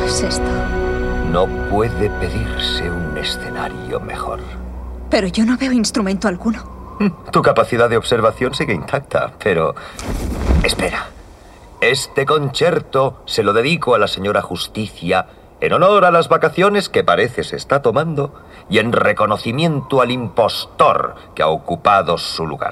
es esto? No puede pedirse un escenario mejor. Pero yo no veo instrumento alguno. Tu capacidad de observación sigue intacta, pero... Espera. Este concierto se lo dedico a la señora Justicia en honor a las vacaciones que parece se está tomando y en reconocimiento al impostor que ha ocupado su lugar.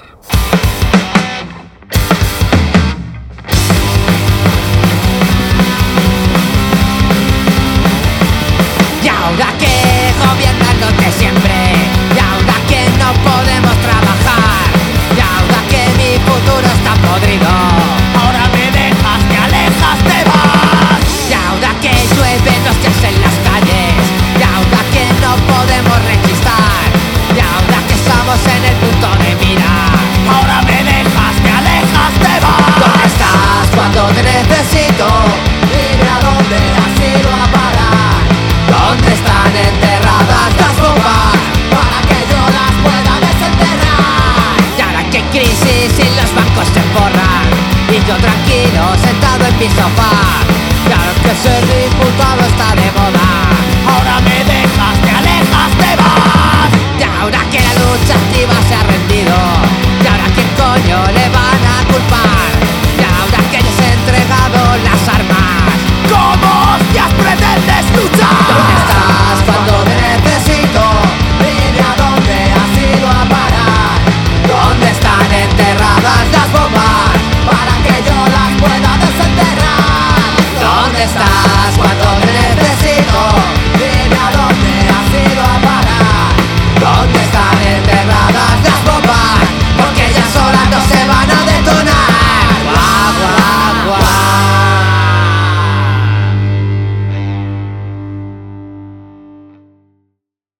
Y ahora que gobiernan los de siempre, y ahora que no podemos trabajar, y ahora que mi futuro está podrido, ahora me dejas, te alejas, te vas. Y ahora que llueven hostias en las calles, y ahora que no podemos requistar, y ahora que estamos en el punto de mira, ahora me dejas, te alejas, te vas. ¿Dónde estás cuando te necesito? Dime a dónde has ido a parar. ¿Dónde están enterradas las bombas para que yo las pueda desenterrar? Y ahora que hay crisis y los bancos se forran y yo tranquilo sentado en mi sofá. Y ahora que ser diputado está de moda, ahora me dejas, te alejas, te vas. Y ahora que la lucha activa se ha rendido, y ahora quién coño le van a culpar. Y ahora que les he entregado las armas, ¿cómo hostias pretendes luchar? ¿Dónde estás cuando te necesito? Dime a dónde has ido a parar. ¿Dónde están enterradas las bombas para que yo las pueda desenterrar? ¿Dónde estás cuando